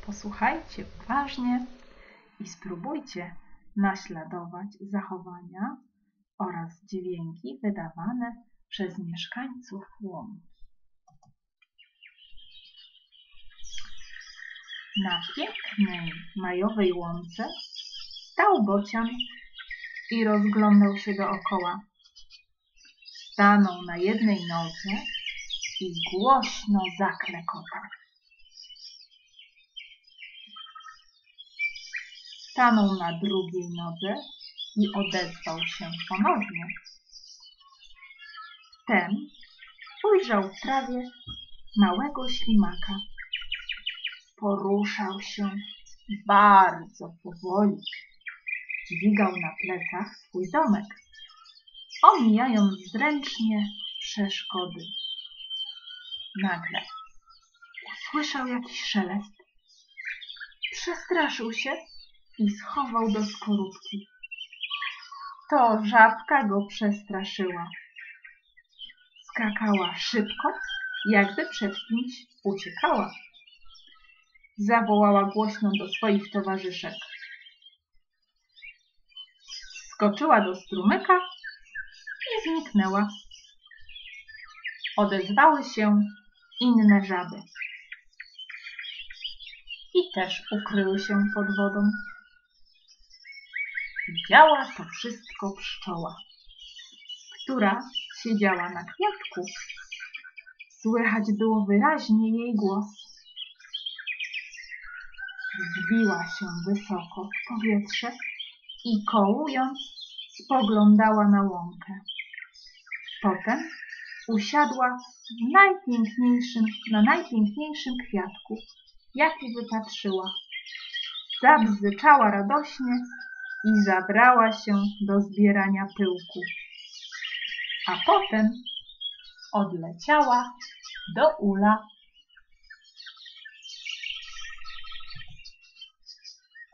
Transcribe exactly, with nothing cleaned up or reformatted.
Posłuchajcie uważnie i spróbujcie naśladować zachowania oraz dźwięki wydawane przez mieszkańców łąki. Na pięknej majowej łące stał bocian i rozglądał się dookoła. Stanął na jednej nodze i głośno zaklekotał. Stanął na drugiej nodze i odezwał się ponownie. Wtem ujrzał w trawie małego ślimaka. Poruszał się bardzo powoli. Dźwigał na plecach swój domek, omijając zręcznie przeszkody. Nagle usłyszał jakiś szelest. Przestraszył się i schował do skorupki. To żabka go przestraszyła. Skakała szybko, jakby przed kimś uciekała. Zawołała głośno do swoich towarzyszek. Skoczyła do strumyka i zniknęła. Odezwały się inne żaby i też ukryły się pod wodą. Widziała to wszystko pszczoła, która siedziała na kwiatku. Słychać było wyraźnie jej głos. Wzbiła się wysoko w powietrze i kołując spoglądała na łąkę. Potem usiadła w najpiękniejszym, na najpiękniejszym kwiatku, jaki wypatrzyła. Zabzyczała radośnie i zabrała się do zbierania pyłku. A potem odleciała do ula.